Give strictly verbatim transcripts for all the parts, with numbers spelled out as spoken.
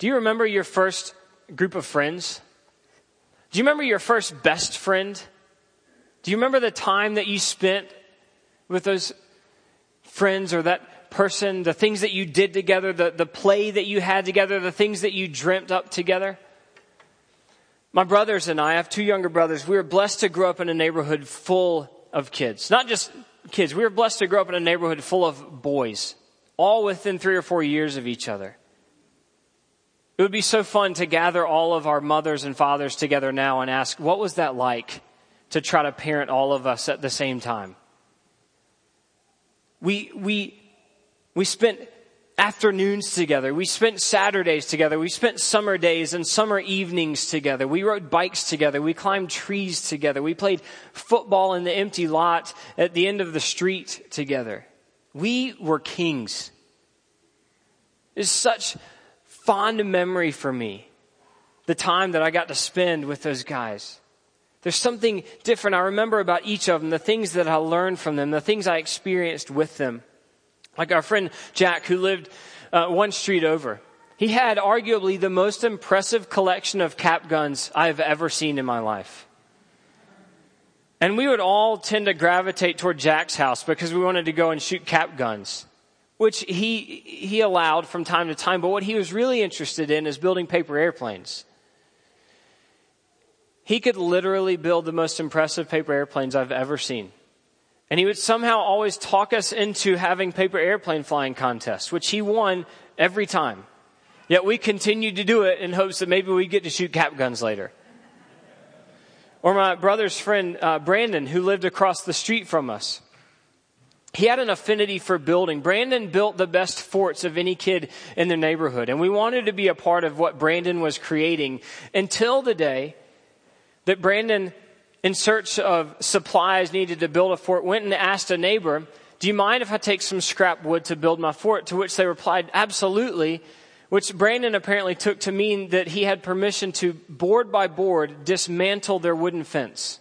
Do you remember your first group of friends? Do you remember your first best friend? Do you remember the time that you spent with those friends or that person, the things that you did together, the, the play that you had together, the things that you dreamt up together? My brothers and I, I have two younger brothers. We were blessed to grow up in a neighborhood full of kids. Not just kids. We were blessed to grow up in a neighborhood full of boys, all within three or four years of each other. It would be so fun to gather all of our mothers and fathers together now and ask, what was that like to try to parent all of us at the same time? We, we, we spent afternoons together. We spent Saturdays together. We spent summer days and summer evenings together. We rode bikes together. We climbed trees together. We played football in the empty lot at the end of the street together. We were kings. It's such fond memory for me, the time that I got to spend with those guys. There's something different I remember about each of them, the things that I learned from them, the things I experienced with them. Like our friend Jack, who lived uh, one street over. He had arguably the most impressive collection of cap guns I've ever seen in my life. And we would all tend to gravitate toward Jack's house because we wanted to go and shoot cap guns, which he he allowed from time to time. But what he was really interested in is building paper airplanes. He could literally build the most impressive paper airplanes I've ever seen. And he would somehow always talk us into having paper airplane flying contests, which he won every time. Yet we continued to do it in hopes that maybe we'd get to shoot cap guns later. Or my brother's friend, uh, Brandon, who lived across the street from us. He had an affinity for building. Brandon built the best forts of any kid in the neighborhood. And we wanted to be a part of what Brandon was creating until the day that Brandon, in search of supplies needed to build a fort, went and asked a neighbor, "Do you mind if I take some scrap wood to build my fort?" To which they replied, "Absolutely," which Brandon apparently took to mean that he had permission to, board by board, dismantle their wooden fence.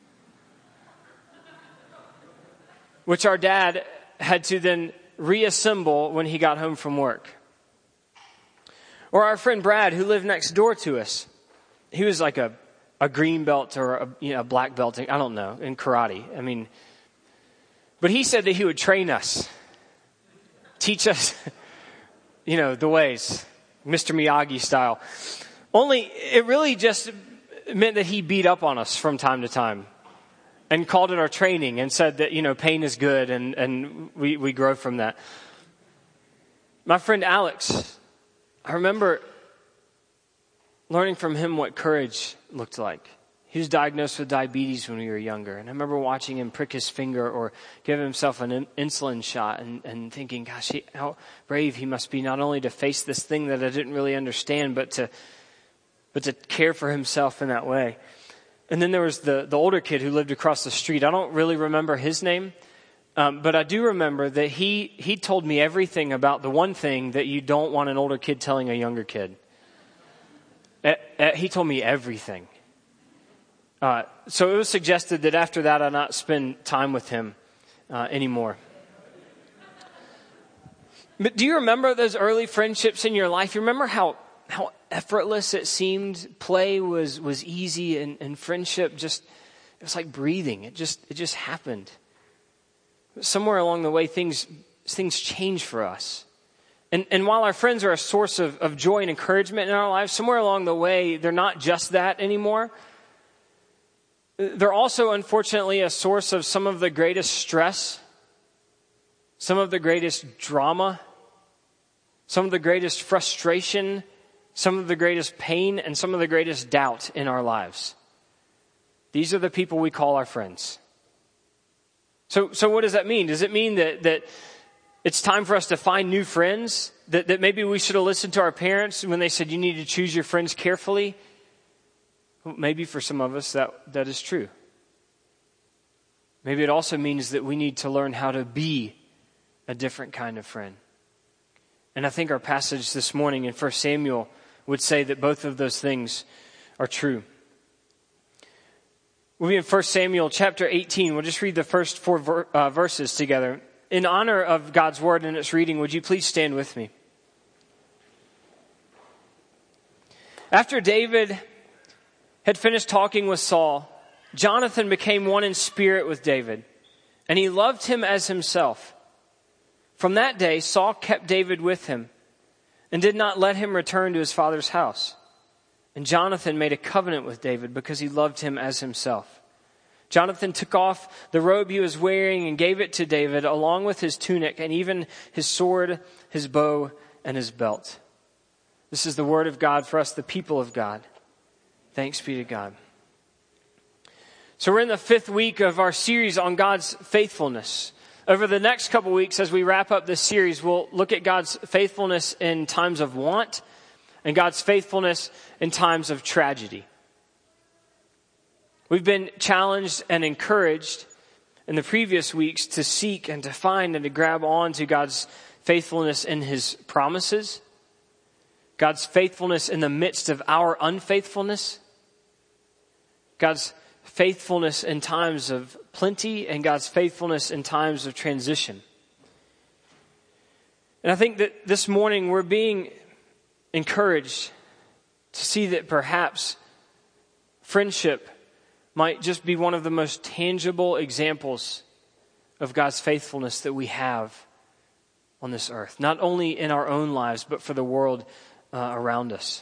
Which our dad had to then reassemble when he got home from work. Or our friend Brad, who lived next door to us. He was like a, a green belt or a, you know, a black belt, I don't know, in karate. I mean, but he said that he would train us, teach us, you know, the ways, Mister Miyagi style. Only it really just meant that he beat up on us from time to time. And called it our training and said that, you know, pain is good and, and we, we grow from that. My friend Alex, I remember learning from him what courage looked like. He was diagnosed with diabetes when we were younger. And I remember watching him prick his finger or give himself an in- insulin shot and, and thinking, gosh, he, how brave he must be not only to face this thing that I didn't really understand, but to, but to care for himself in that way. And then there was the, the older kid who lived across the street. I don't really remember his name, um, but I do remember that he, he told me everything about the one thing that you don't want an older kid telling a younger kid. Uh, uh, he told me everything. Uh, so it was suggested that after that I not spend time with him uh, anymore. But do you remember those early friendships in your life? You remember how how effortless it seemed? Play was, was easy and, and friendship just, it was like breathing. It just, it just happened. Somewhere along the way, things, things changed for us. And, and while our friends are a source of, of joy and encouragement in our lives, somewhere along the way, they're not just that anymore. They're also, unfortunately, a source of some of the greatest stress, some of the greatest drama, some of the greatest frustration, some of the greatest pain, and some of the greatest doubt in our lives. These are the people we call our friends. So, so what does that mean? Does it mean that, that it's time for us to find new friends? That, that maybe we should have listened to our parents when they said you need to choose your friends carefully? Well, maybe for some of us that, that is true. Maybe it also means that we need to learn how to be a different kind of friend. And I think our passage this morning in First Samuel would say that both of those things are true. We'll be in First Samuel chapter eighteen. We'll just read the first four ver- uh, verses together. In honor of God's word and its reading, would you please stand with me? After David had finished talking with Saul, Jonathan became one in spirit with David, and he loved him as himself. From that day, Saul kept David with him and did not let him return to his father's house. And Jonathan made a covenant with David because he loved him as himself. Jonathan took off the robe he was wearing and gave it to David along with his tunic and even his sword, his bow, and his belt. This is the word of God for us, the people of God. Thanks be to God. So we're in the fifth week of our series on God's faithfulness. Over the next couple weeks, as we wrap up this series, we'll look at God's faithfulness in times of want and God's faithfulness in times of tragedy. We've been challenged and encouraged in the previous weeks to seek and to find and to grab on to God's faithfulness in his promises, God's faithfulness in the midst of our unfaithfulness, God's faithfulness in times of plenty, and God's faithfulness in times of transition. And I think that this morning we're being encouraged to see that perhaps friendship might just be one of the most tangible examples of God's faithfulness that we have on this earth. Not only in our own lives, but for the world uh, around us.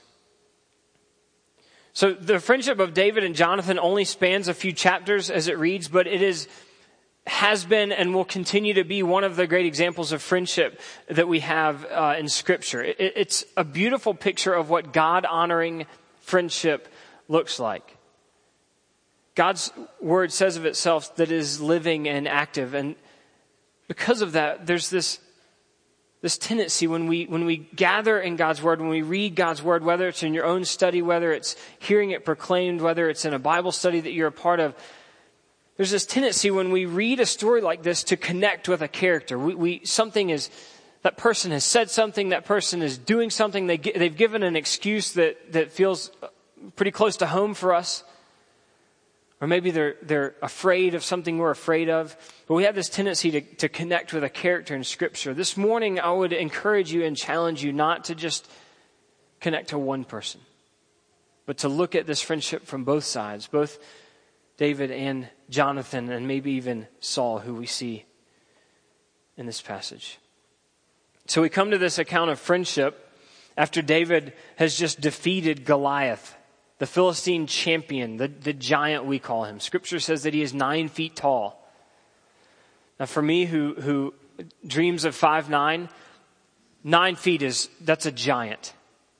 So the friendship of David and Jonathan only spans a few chapters as it reads, but it is, has been and will continue to be one of the great examples of friendship that we have uh, in Scripture. It, it's a beautiful picture of what God-honoring friendship looks like. God's word says of itself that it is living and active. And because of that, there's this, this tendency when we, when we gather in God's word, when we read God's word, whether it's in your own study, whether it's hearing it proclaimed, whether it's in a Bible study that you're a part of, there's this tendency when we read a story like this to connect with a character. We, we something is, that person has said something, that person is doing something, they, they've given an excuse that, that feels pretty close to home for us. Or maybe they're they're afraid of something we're afraid of. But we have this tendency to, to connect with a character in Scripture. This morning, I would encourage you and challenge you not to just connect to one person, but to look at this friendship from both sides, both David and Jonathan, and maybe even Saul, who we see in this passage. So we come to this account of friendship after David has just defeated Goliath, the Philistine champion, the, the giant we call him. Scripture says that he is nine feet tall. Now for me who, who dreams of five nine, nine feet is, that's a giant.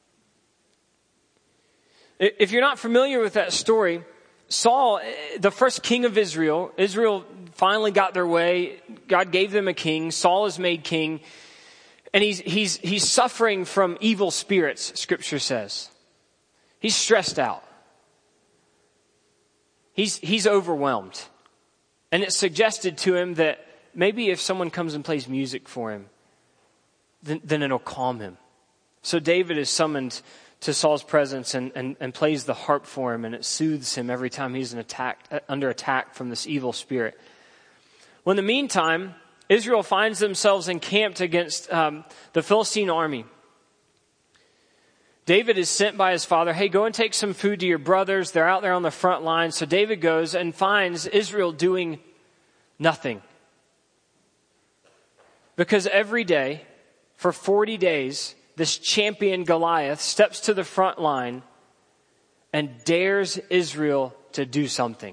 If you're not familiar with that story, Saul, the first king of Israel, Israel finally got their way. God gave them a king. Saul is made king. And he's, he's, he's suffering from evil spirits, Scripture says. He's stressed out. He's, he's overwhelmed. And it's suggested to him that maybe if someone comes and plays music for him, then, then it'll calm him. So David is summoned to Saul's presence and, and, and plays the harp for him, and it soothes him every time he's an attack, under attack from this evil spirit. Well, in the meantime, Israel finds themselves encamped against um, the Philistine army. David is sent by his father, hey, go and take some food to your brothers. They're out there on the front line. So David goes and finds Israel doing nothing. Because every day, for forty days, this champion Goliath steps to the front line and dares Israel to do something.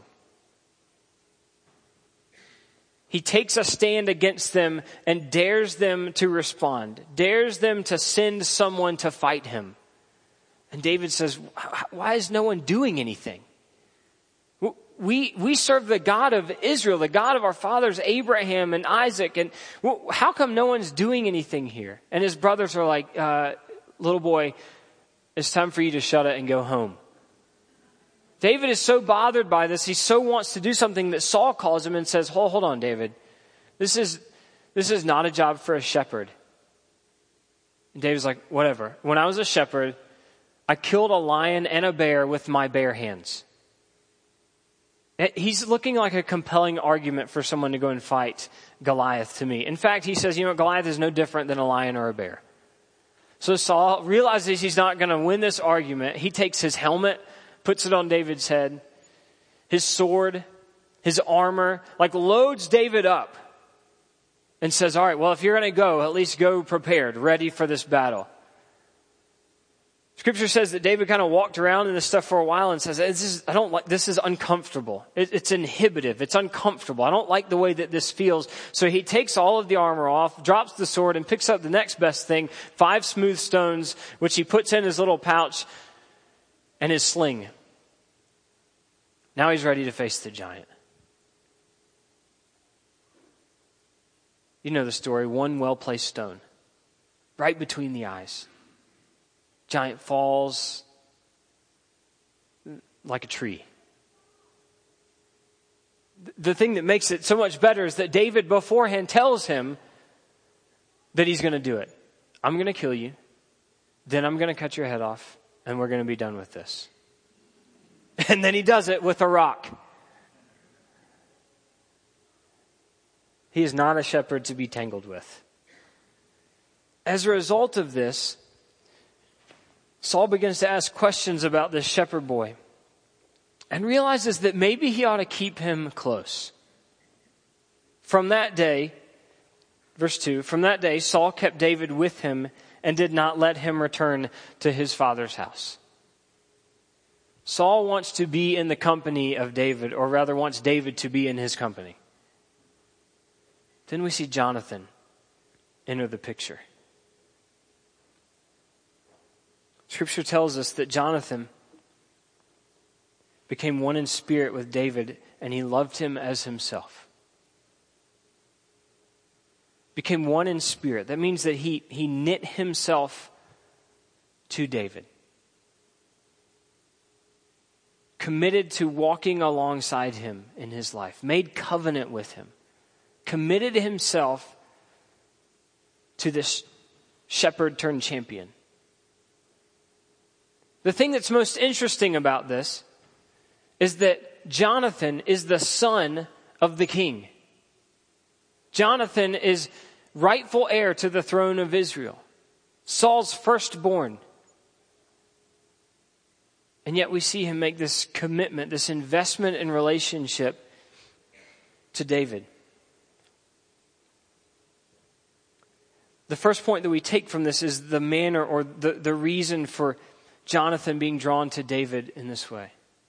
He takes a stand against them and dares them to respond, dares them to send someone to fight him. And David says, why is no one doing anything? We, we serve the God of Israel, the God of our fathers, Abraham and Isaac. And how come no one's doing anything here? And his brothers are like, uh, little boy, it's time for you to shut it and go home. David is so bothered by this. He so wants to do something that Saul calls him and says, hold, hold on, David. This is, this is not a job for a shepherd. And David's like, whatever. When I was a shepherd, I killed a lion and a bear with my bare hands. He's looking like a compelling argument for someone to go and fight Goliath to me. In fact, he says, you know, Goliath is no different than a lion or a bear. So Saul realizes he's not going to win this argument. He takes his helmet, puts it on David's head, his sword, his armor, like loads David up and says, all right, well, if you're going to go, at least go prepared, ready for this battle. Scripture says that David kind of walked around in this stuff for a while and says, this is, I don't like, this is uncomfortable. It, it's inhibitive. It's uncomfortable. I don't like the way that this feels. So he takes all of the armor off, drops the sword, and picks up the next best thing, five smooth stones, which he puts in his little pouch, and his sling. Now he's ready to face the giant. You know the story, one well-placed stone, right between the eyes. Giant falls like a tree. The thing that makes it so much better is that David beforehand tells him that he's going to do it. I'm going to kill you. Then I'm going to cut your head off and we're going to be done with this. And then he does it with a rock. He is not a shepherd to be tangled with. As a result of this, Saul begins to ask questions about this shepherd boy and realizes that maybe he ought to keep him close. From that day, verse two, from that day, Saul kept David with him and did not let him return to his father's house. Saul wants to be in the company of David, or rather wants David to be in his company. Then we see Jonathan enter the picture. Scripture tells us that Jonathan became one in spirit with David, and he loved him as himself. Became one in spirit. That means that he, he knit himself to David. Committed to walking alongside him in his life. Made covenant with him. Committed himself to this shepherd turned champion. The thing that's most interesting about this is that Jonathan is the son of the king. Jonathan is rightful heir to the throne of Israel. Saul's firstborn. And yet we see him make this commitment, this investment in relationship to David. The first point that we take from this is the manner or the, the reason for Jonathan being drawn to David in this way.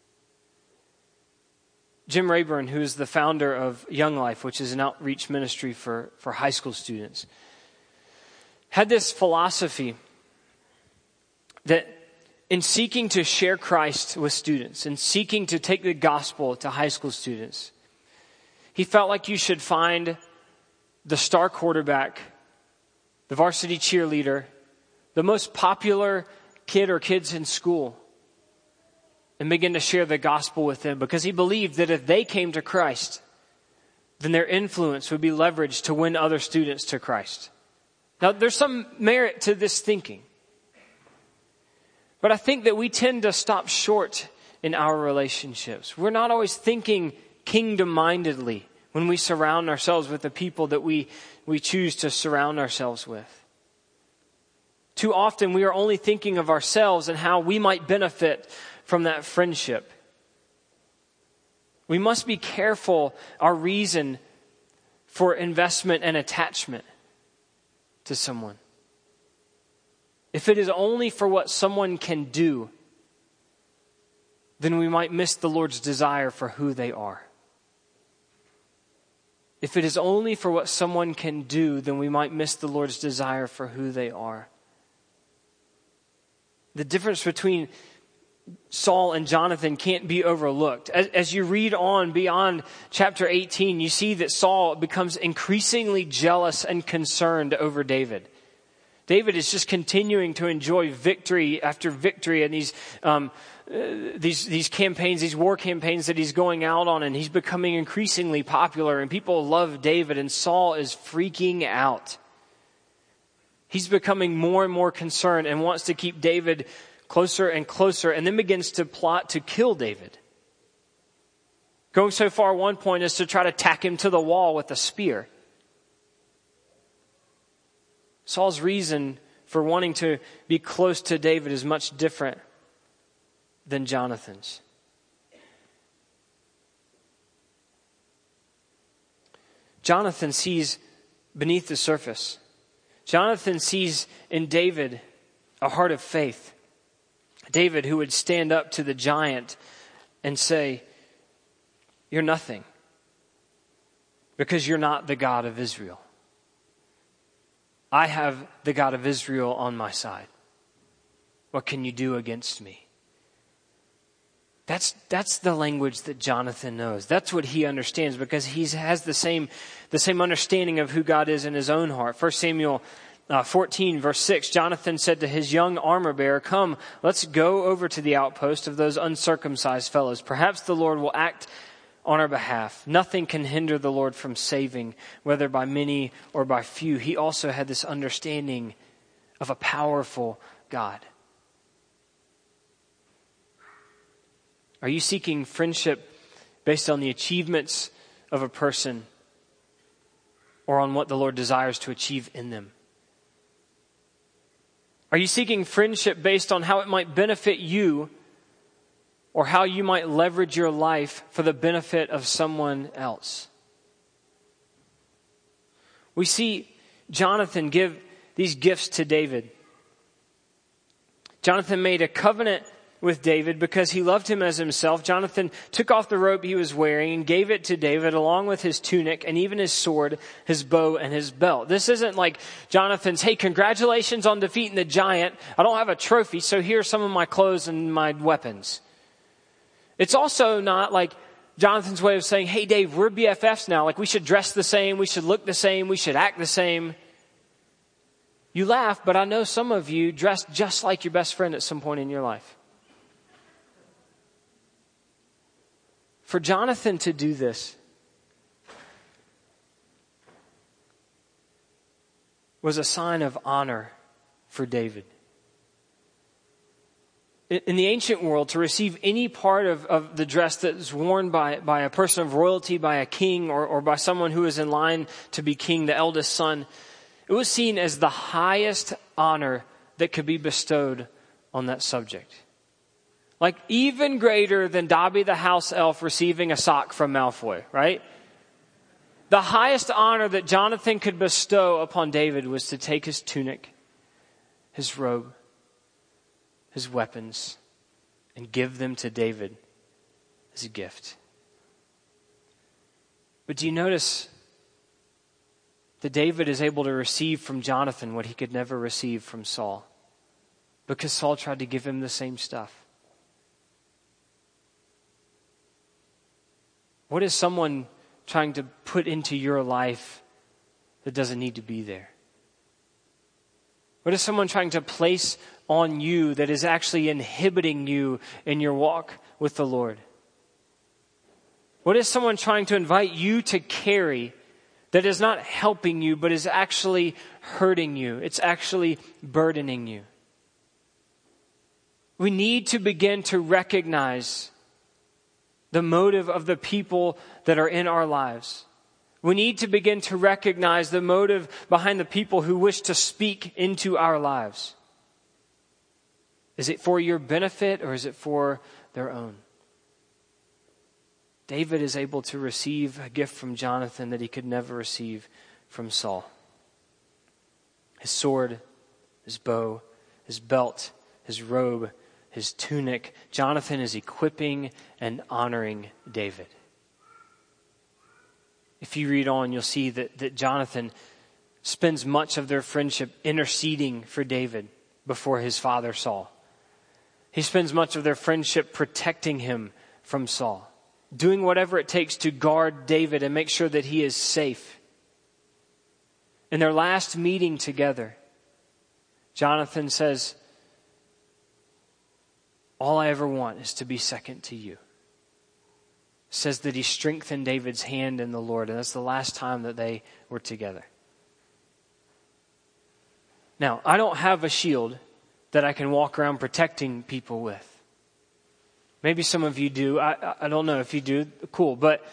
Jim Rayburn, who is the founder of Young Life, which is an outreach ministry for, for high school students, had this philosophy that in seeking to share Christ with students and seeking to take the gospel to high school students, he felt like you should find the star quarterback, the varsity cheerleader, the most popular kid or kids in school, and begin to share the gospel with them, because he believed that if they came to Christ, then their influence would be leveraged to win other students to Christ. Now, there's some merit to this thinking, but I think that we tend to stop short in our relationships. We're not always thinking kingdom-mindedly when we surround ourselves with the people that we, we choose to surround ourselves with. Too often we are only thinking of ourselves and how we might benefit from that friendship. We must be careful our reason for investment and attachment to someone. If it is only for what someone can do, then we might miss the Lord's desire for who they are. If it is only for what someone can do, then we might miss the Lord's desire for who they are. The difference between Saul and Jonathan can't be overlooked. As, as you read on beyond chapter eighteen, you see that Saul becomes increasingly jealous and concerned over David. David is just continuing to enjoy victory after victory in these um, uh, these these campaigns, these war campaigns that he's going out on, and he's becoming increasingly popular, and people love David, and Saul is freaking out. He's becoming more and more concerned and wants to keep David closer and closer, and then begins to plot to kill David. Going so far at one point is to try to tack him to the wall with a spear. Saul's reason for wanting to be close to David is much different than Jonathan's. Jonathan sees beneath the surface. Jonathan sees in David a heart of faith. David who would stand up to the giant and say, "You're nothing because you're not the God of Israel. I have the God of Israel on my side. What can you do against me?" That's that's the language that Jonathan knows. That's what he understands because he has the same the same understanding of who God is in his own heart. First Samuel uh, fourteen, verse six, Jonathan said to his young armor bearer, "Come, let's go over to the outpost of those uncircumcised fellows. Perhaps the Lord will act on our behalf. Nothing can hinder the Lord from saving, whether by many or by few." He also had this understanding of a powerful God. Are you seeking friendship based on the achievements of a person or on what the Lord desires to achieve in them? Are you seeking friendship based on how it might benefit you or how you might leverage your life for the benefit of someone else? We see Jonathan give these gifts to David. Jonathan made a covenant with David because he loved him as himself. Jonathan took off the robe he was wearing and gave it to David along with his tunic and even his sword, his bow, and his belt. This isn't like Jonathan's, "Hey, congratulations on defeating the giant. I don't have a trophy, so here's some of my clothes and my weapons." It's also not like Jonathan's way of saying, "Hey, Dave, we're B F Fs now. Like we should dress the same. We should look the same. We should act the same." You laugh, but I know some of you dressed just like your best friend at some point in your life. For Jonathan to do this was a sign of honor for David. In the ancient world, to receive any part of, of the dress that is worn by, by a person of royalty, by a king, or, or by someone who is in line to be king, the eldest son, it was seen as the highest honor that could be bestowed on that subject. Like even greater than Dobby the house elf receiving a sock from Malfoy, right? The highest honor that Jonathan could bestow upon David was to take his tunic, his robe, his weapons, and give them to David as a gift. But do you notice that David is able to receive from Jonathan what he could never receive from Saul? Because Saul tried to give him the same stuff. What is someone trying to put into your life that doesn't need to be there? What is someone trying to place on you that is actually inhibiting you in your walk with the Lord? What is someone trying to invite you to carry that is not helping you, but is actually hurting you? It's actually burdening you. We need to begin to recognize the motive of the people that are in our lives. We need to begin to recognize the motive behind the people who wish to speak into our lives. Is it for your benefit or is it for their own? David is able to receive a gift from Jonathan that he could never receive from Saul. His sword, his bow, his belt, his robe, his tunic. Jonathan is equipping and honoring David. If you read on, you'll see that, that Jonathan spends much of their friendship interceding for David before his father Saul. He spends much of their friendship protecting him from Saul, doing whatever it takes to guard David and make sure that he is safe. In their last meeting together, Jonathan says, "All I ever want is to be second to you." Says that he strengthened David's hand in the Lord, and that's the last time that they were together. Now, I don't have a shield that I can walk around protecting people with. Maybe some of you do. I, I don't know if you do. Cool. But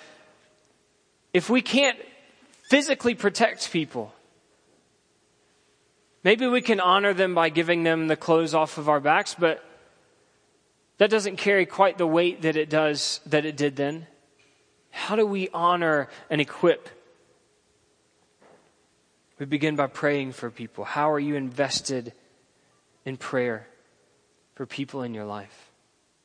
if we can't physically protect people, Maybe we can honor them by giving them the clothes off of our backs, but that doesn't carry quite the weight that it does, that it did then. How do we honor and equip? We begin by praying for people. How are you invested in prayer for people in your life?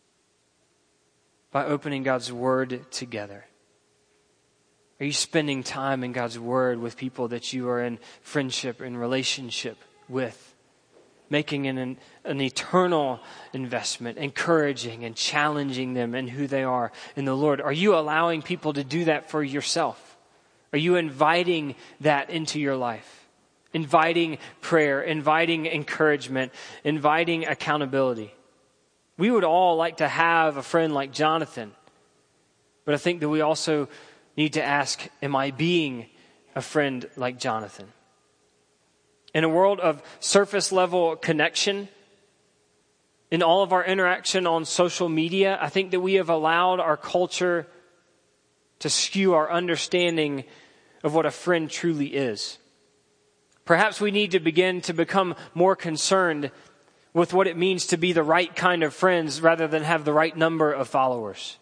By opening God's Word together. Are you spending time in God's Word with people that you are in friendship and relationship with? Making an, an, an eternal investment, encouraging and challenging them in who they are in the Lord. Are you allowing people to do that for yourself? Are you inviting that into your life? Inviting prayer, inviting encouragement, inviting accountability. We would all like to have a friend like Jonathan. But I think that we also need to ask, am I being a friend like Jonathan? In a world of surface level connection, in all of our interaction on social media, I think that we have allowed our culture to skew our understanding of what a friend truly is. Perhaps we need to begin to become more concerned with what it means to be the right kind of friends rather than have the right number of followers.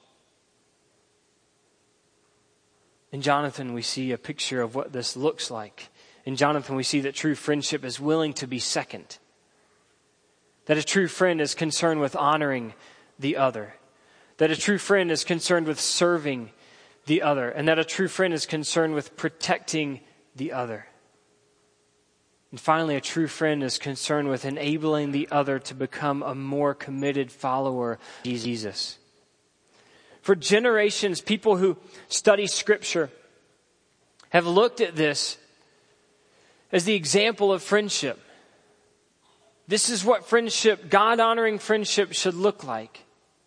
In Jonathan, we see a picture of what this looks like. In Jonathan, we see that true friendship is willing to be second. That a true friend is concerned with honoring the other. That a true friend is concerned with serving the other. And that a true friend is concerned with protecting the other. And finally, a true friend is concerned with enabling the other to become a more committed follower of Jesus. For generations, people who study Scripture have looked at this as the example of friendship. This is what friendship, God-honoring friendship, should look like.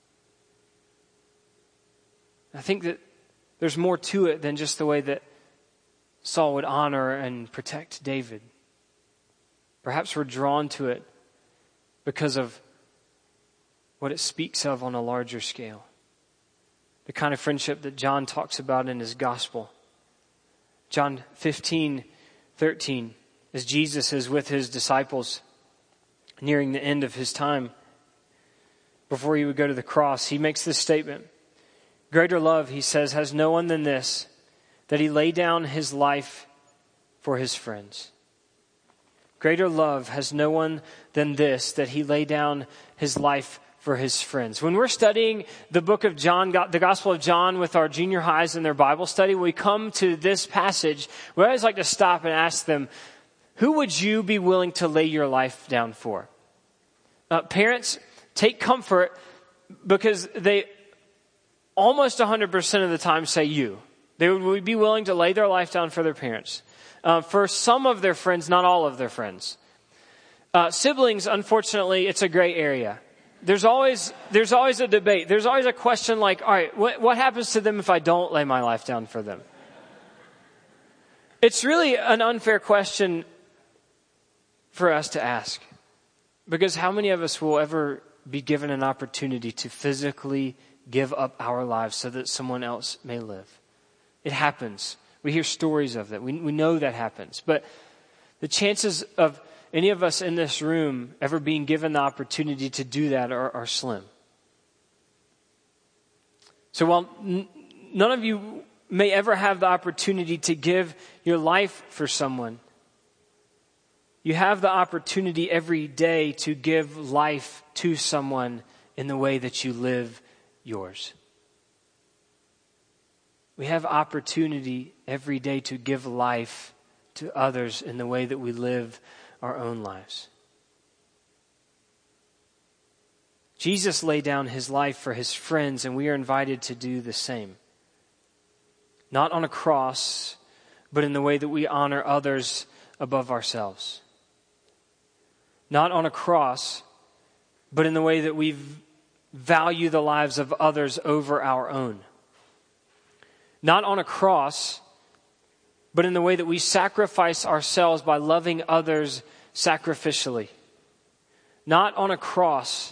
I think that there's more to it than just the way that Saul would honor and protect David. Perhaps we're drawn to it because of what it speaks of on a larger scale. The kind of friendship that John talks about in his gospel. John fifteen thirteen, as Jesus is with his disciples nearing the end of his time, before he would go to the cross, he makes this statement. Greater love, he says, has no one than this, that he lay down his life for his friends. Greater love has no one than this, that he lay down his life for his friends. When we're studying the book of John, the Gospel of John with our junior highs in their Bible study, we come to this passage, we always like to stop and ask them, who would you be willing to lay your life down for? Uh, parents, take comfort because they almost one hundred percent of the time say you. They would be willing to lay their life down for their parents. Uh, for some of their friends, not all of their friends. Uh, siblings, unfortunately, it's a gray area. There's always there's always a debate. There's always a question like, all right, what, what happens to them if I don't lay my life down for them? It's really an unfair question for us to ask. Because how many of us will ever be given an opportunity to physically give up our lives so that someone else may live? It happens. We hear stories of that. We, we know that happens. But the chances of any of us in this room ever being given the opportunity to do that are, are slim. So while n- none of you may ever have the opportunity to give your life for someone, you have the opportunity every day to give life to someone in the way that you live yours. We have opportunity every day to give life to others in the way that we live our own lives. Jesus laid down his life for his friends, and we are invited to do the same. Not on a cross, but in the way that we honor others above ourselves. Not on a cross, but in the way that we value the lives of others over our own. Not on a cross, but in the way that we sacrifice ourselves by loving others sacrificially. Not on a cross,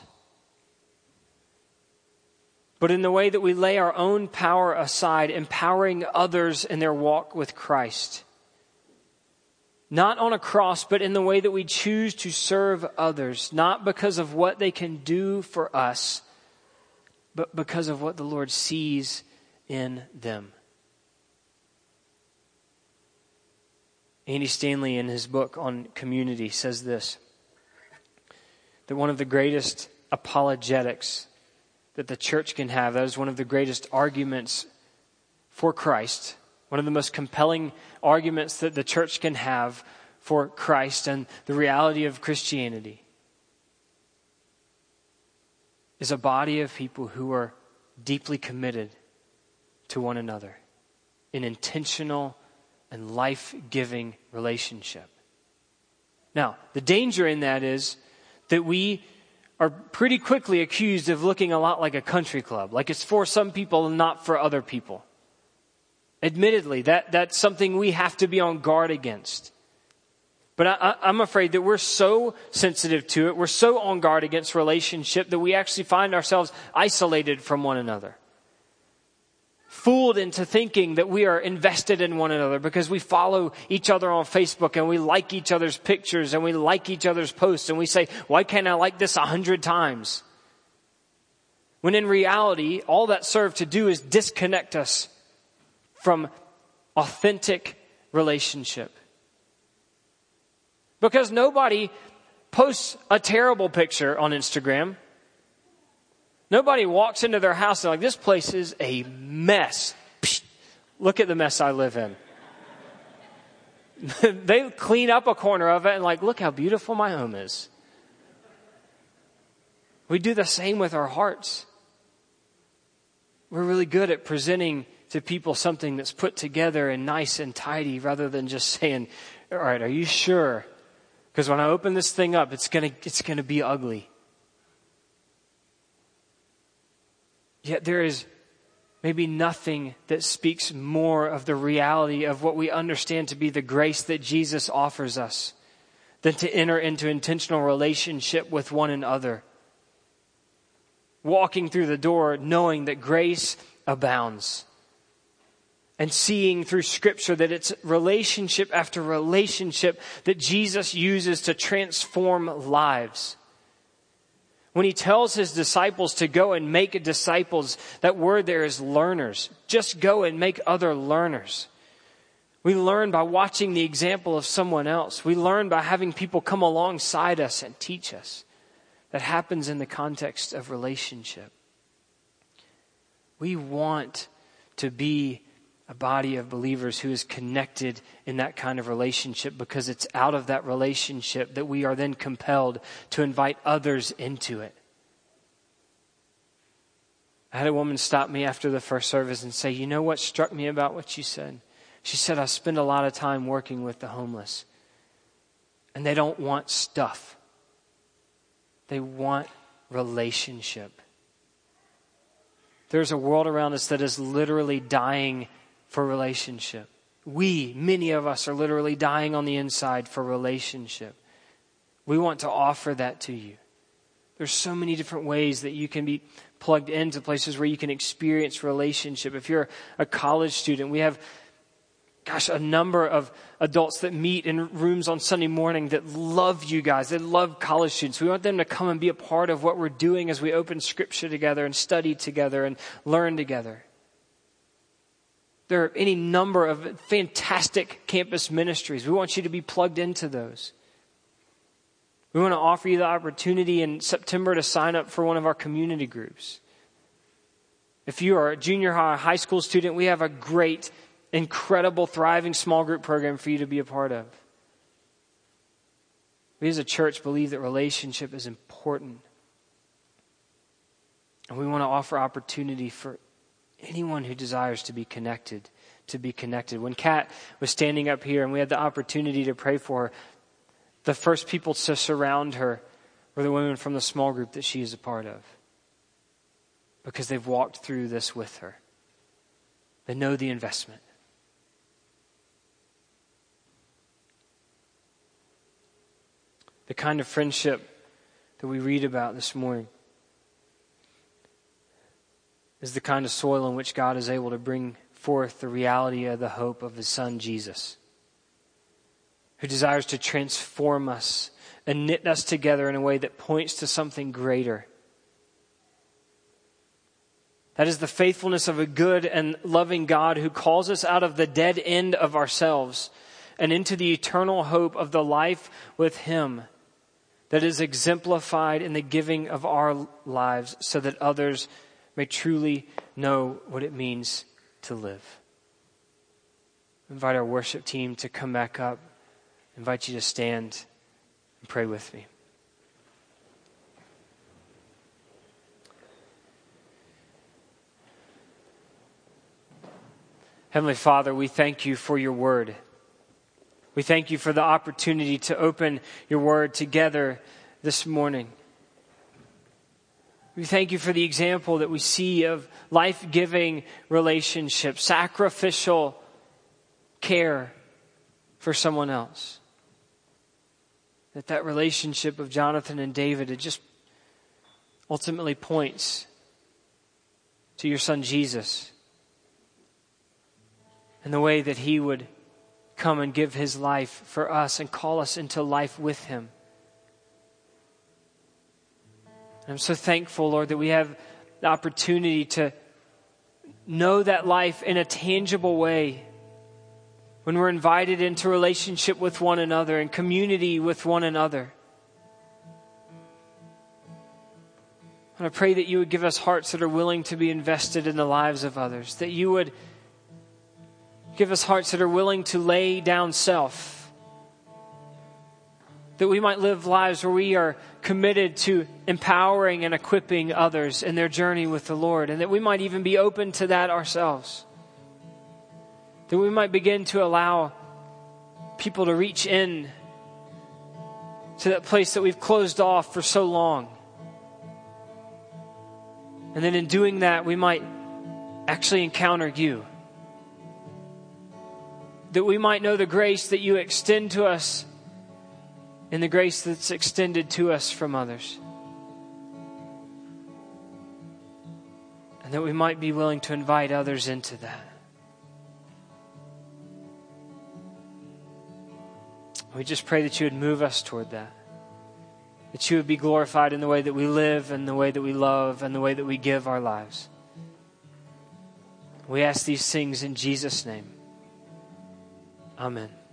but in the way that we lay our own power aside, empowering others in their walk with Christ. Not on a cross, but in the way that we choose to serve others, not because of what they can do for us, but because of what the Lord sees in them. Andy Stanley, in his book on community, says this, that one of the greatest apologetics that the church can have, that is one of the greatest arguments for Christ, one of the most compelling arguments that the church can have for Christ and the reality of Christianity, is a body of people who are deeply committed to one another in intentional and life-giving relationship. Now, the danger in that is that we are pretty quickly accused of looking a lot like a country club, like it's for some people and not for other people. Admittedly, that, that's something we have to be on guard against. But I, I'm afraid that we're so sensitive to it, we're so on guard against relationship that we actually find ourselves isolated from one another. Fooled into thinking that we are invested in one another because we follow each other on Facebook and we like each other's pictures and we like each other's posts and we say, why can't I like this a hundred times? When in reality, all that served to do is disconnect us from authentic relationship. Because nobody posts a terrible picture on Instagram. Nobody walks into their house and like, this place is a mess. Psst, look at the mess I live in. They clean up a corner of it and like, look how beautiful my home is. We do the same with our hearts. We're really good at presenting to people something that's put together and nice and tidy rather than just saying, all right, are you sure? Because when I open this thing up, it's gonna, it's gonna be ugly. Yet there is maybe nothing that speaks more of the reality of what we understand to be the grace that Jesus offers us than to enter into intentional relationship with one another. Walking through the door knowing that grace abounds. And seeing through Scripture that it's relationship after relationship that Jesus uses to transform lives. When he tells his disciples to go and make disciples, that word there is learners. Just go and make other learners. We learn by watching the example of someone else. We learn by having people come alongside us and teach us. That happens in the context of relationship. We want to be a body of believers who is connected in that kind of relationship because it's out of that relationship that we are then compelled to invite others into it. I had a woman stop me after the first service and say, you know what struck me about what you said? She said, I spend a lot of time working with the homeless and they don't want stuff. They want relationship. There's a world around us that is literally dying for relationship. We, many of us, are literally dying on the inside for relationship. We want to offer that to you. There's so many different ways that you can be plugged into places where you can experience relationship. If you're a college student, we have, gosh, a number of adults that meet in rooms on Sunday morning that love you guys. They love college students. We want them to come and be a part of what we're doing as we open Scripture together and study together and learn together. There are any number of fantastic campus ministries. We want you to be plugged into those. We want to offer you the opportunity in September to sign up for one of our community groups. If you are a junior high, high school student, we have a great, incredible, thriving small group program for you to be a part of. We as a church believe that relationship is important. And we want to offer opportunity for anyone who desires to be connected, to be connected. When Kat was standing up here and we had the opportunity to pray for her, the first people to surround her were the women from the small group that she is a part of. Because they've walked through this with her. They know the investment. The kind of friendship that we read about this morning is the kind of soil in which God is able to bring forth the reality of the hope of His Son, Jesus. who desires to transform us and knit us together in a way that points to something greater. That is the faithfulness of a good and loving God who calls us out of the dead end of ourselves and into the eternal hope of the life with Him that is exemplified in the giving of our lives so that others may truly know what it means to live. I invite our worship team to come back up. I invite you to stand and pray with me. Heavenly Father, we thank you for your word. We thank you for the opportunity to open your word together this morning. We thank you for the example that we see of life-giving relationships, sacrificial care for someone else. That that relationship of Jonathan and David, it just ultimately points to your son Jesus and the way that he would come and give his life for us and call us into life with him. And I'm so thankful, Lord, that we have the opportunity to know that life in a tangible way when we're invited into relationship with one another and community with one another. And I pray that you would give us hearts that are willing to be invested in the lives of others, that you would give us hearts that are willing to lay down self, that we might live lives where we are committed to empowering and equipping others in their journey with the Lord, and that we might even be open to that ourselves. That we might begin to allow people to reach in to that place that we've closed off for so long. And then in doing that, we might actually encounter you. That we might know the grace that you extend to us and the grace that's extended to us from others. And that we might be willing to invite others into that. We just pray that you would move us toward that. That you would be glorified in the way that we live and the way that we love and the way that we give our lives. We ask these things in Jesus' name. Amen.